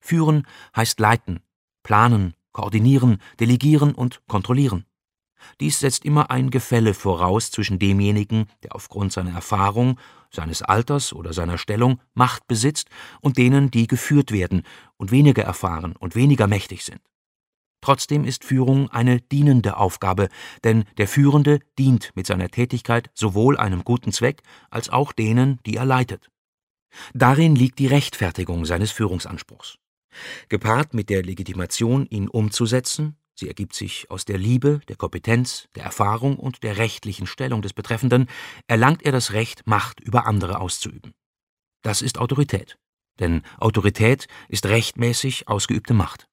Führen heißt leiten, planen, koordinieren, delegieren und kontrollieren. Dies setzt immer ein Gefälle voraus zwischen demjenigen, der aufgrund seiner Erfahrung, seines Alters oder seiner Stellung Macht besitzt, und denen, die geführt werden und weniger erfahren und weniger mächtig sind. Trotzdem ist Führung eine dienende Aufgabe, denn der Führende dient mit seiner Tätigkeit sowohl einem guten Zweck als auch denen, die er leitet. Darin liegt die Rechtfertigung seines Führungsanspruchs. Gepaart mit der Legitimation, ihn umzusetzen, sie ergibt sich aus der Liebe, der Kompetenz, der Erfahrung und der rechtlichen Stellung des Betreffenden, erlangt er das Recht, Macht über andere auszuüben. Das ist Autorität, denn Autorität ist rechtmäßig ausgeübte Macht.